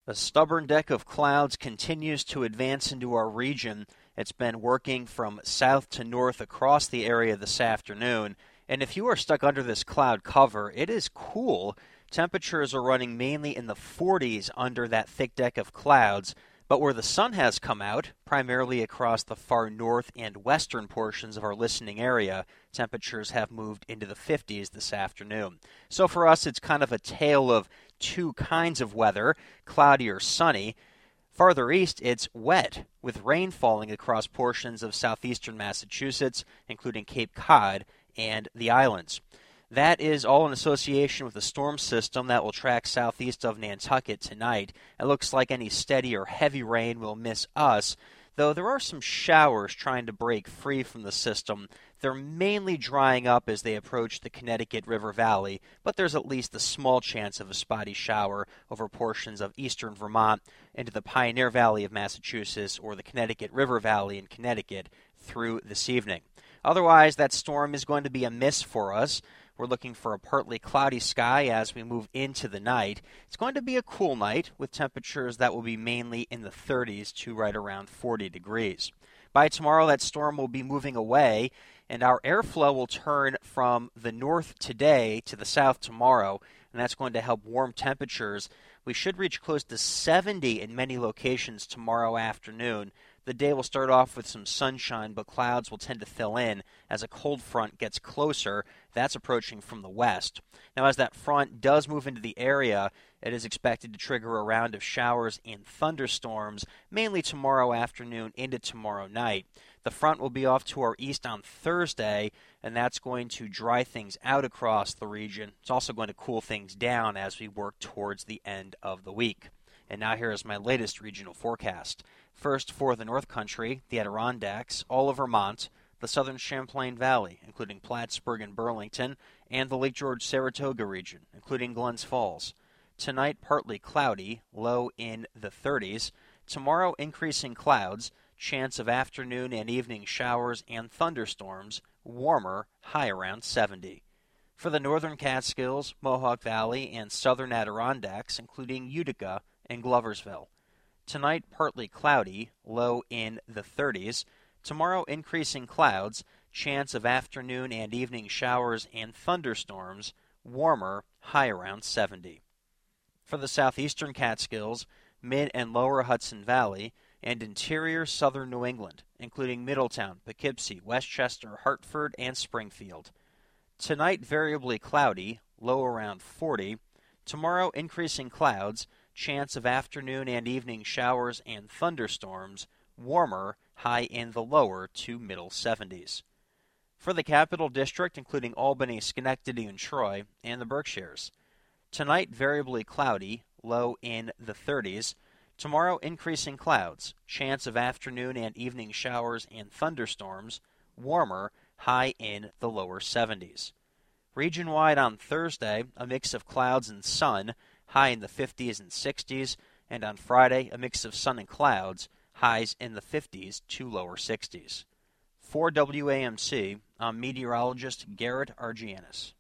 A stubborn deck of clouds continues to advance into our region. It's been working from south to north across the area this afternoon. And if you are stuck under this cloud cover, it is cool. Temperatures are running mainly in the 40s under that thick deck of clouds. But where the sun has come out, primarily across the far north and western portions of our listening area, temperatures have moved into the 50s this afternoon. So for us, it's kind of a tale of two kinds of weather, cloudy or sunny. Farther east, it's wet, with rain falling across portions of southeastern Massachusetts, including Cape Cod and the islands. That is all in association with a storm system that will track southeast of Nantucket tonight. It looks like any steady or heavy rain will miss us, though there are some showers trying to break free from the system. They're mainly drying up as they approach the Connecticut River Valley, but there's at least a small chance of a spotty shower over portions of eastern Vermont into the Pioneer Valley of Massachusetts or the Connecticut River Valley in Connecticut through this evening. Otherwise, that storm is going to be a miss for us. We're looking for a partly cloudy sky as we move into the night. It's going to be a cool night with temperatures that will be mainly in the 30s to right around 40 degrees. By tomorrow, that storm will be moving away, and our airflow will turn from the north today to the south tomorrow, and that's going to help warm temperatures. We should reach close to 70 in many locations tomorrow afternoon. The day will start off with some sunshine, but clouds will tend to fill in as a cold front gets closer. That's approaching from the west. Now, as that front does move into the area, it is expected to trigger a round of showers and thunderstorms, mainly tomorrow afternoon into tomorrow night. The front will be off to our east on Thursday, and that's going to dry things out across the region. It's also going to cool things down as we work towards the end of the week. And now here is my latest regional forecast. First, for the North Country, the Adirondacks, all of Vermont, the southern Champlain Valley, including Plattsburgh and Burlington, and the Lake George-Saratoga region, including Glens Falls. Tonight, partly cloudy, low in the 30s. Tomorrow, increasing clouds, chance of afternoon and evening showers and thunderstorms, warmer, high around 70. For the northern Catskills, Mohawk Valley, and southern Adirondacks, including Utica and Gloversville. Tonight, partly cloudy, low in the 30s. Tomorrow, increasing clouds, chance of afternoon and evening showers and thunderstorms, warmer, high around 70. For the southeastern Catskills, mid and lower Hudson Valley, and interior southern New England, including Middletown, Poughkeepsie, Westchester, Hartford, and Springfield. Tonight, variably cloudy, low around 40. Tomorrow, increasing clouds, chance of afternoon and evening showers and thunderstorms, warmer, high in the lower to middle 70s. For the Capital District, including Albany, Schenectady, and Troy, and the Berkshires. Tonight, variably cloudy, low in the 30s. Tomorrow, increasing clouds, chance of afternoon and evening showers and thunderstorms, warmer, high in the lower 70s. Region-wide on Thursday, a mix of clouds and sun, high in the 50s and 60s, and on Friday, a mix of sun and clouds, highs in the 50s to lower 60s. For WAMC, I'm meteorologist Garrett Argianis.